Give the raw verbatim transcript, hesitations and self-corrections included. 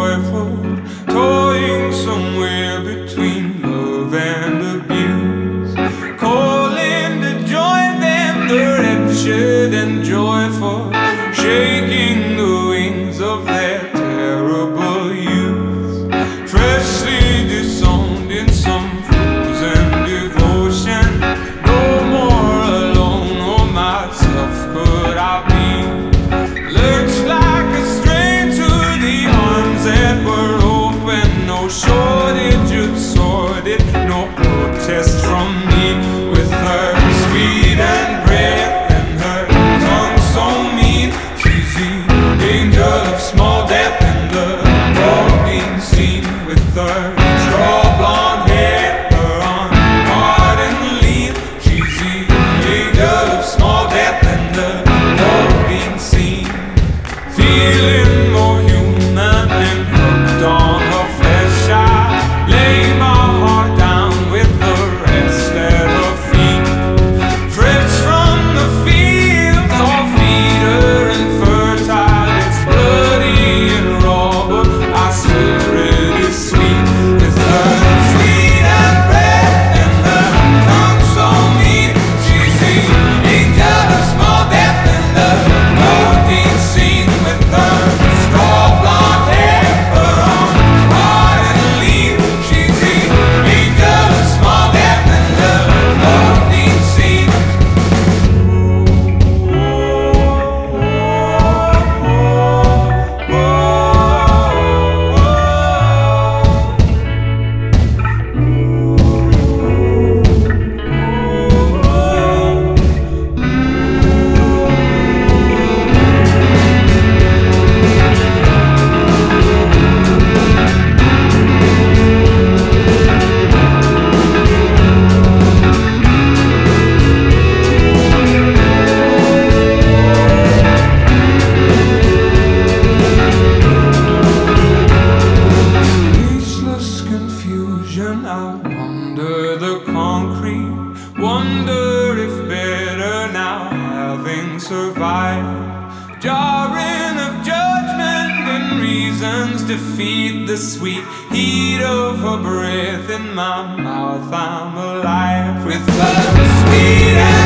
joyful, toying somewhere between love and abuse, calling to join them, the wretched and joyful, shaking the wings of their terrible youth, freshly disowned in some frozen devotion. No more alone or myself could I be, lurched like a stray to the arms that were open. No shortage of sordid, no protest from me, with her speed and breath and her tongue so mean. She's the angel of small death and the world being seen, with her straw blonde hair, her on hard and lean. She's the angel of small death and the world being seen, feeling more human and hooked on her flesh. I lay my heart down with the rest at her feet, fresh from the fields, all feeder and fertile. It's bloody and raw, but I swear it is sweet, with her sweet and red and her tongue so mean. She's the angel of small death and the world being seen, with her straw blonde hair, her arms hard and lean. She's the angel of small death and the world being seen. Faceless confusion, I wonder the concrete, wonder if better now having survived. Jarring of judgment and reasons defeat the sweet heat of her breath in my mouth. I'm alive with her sweet